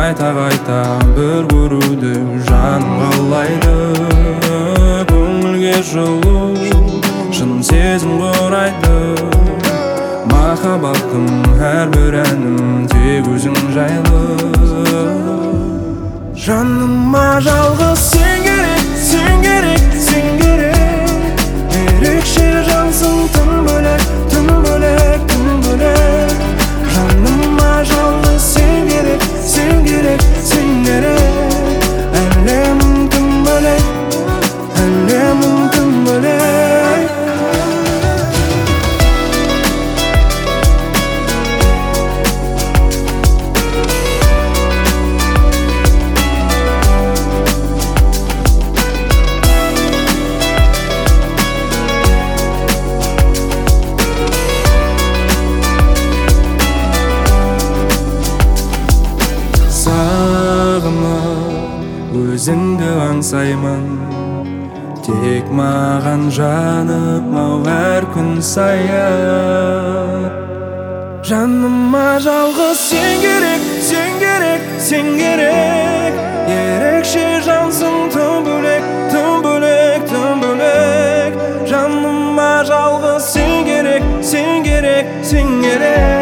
қайта бір көруді жаным қалайды. Көңілге жылу шын сезім құрайды. Махаббаттың әрбір әнім тек өзің жайлы. Жаныма жалғыз сен керек, сен керек, сен керек. Ерекше жансың тым бөлек, тым бөлек, тым бөлек. Жаныма жалғыз сен керек, сен керек, сен керек. Әлемім тым бөлек, әлемім тым бөлек. Өзіңді аңсаймын, тек маған жаным ау әр күн сайын. Жаныма жалғыз сен керек, сен керек, сен керек. Ерекше жансың тым бөлек, тым бөлек, тым бөлек. Жаныма жалғыз сен керек, сен керек, сен керек.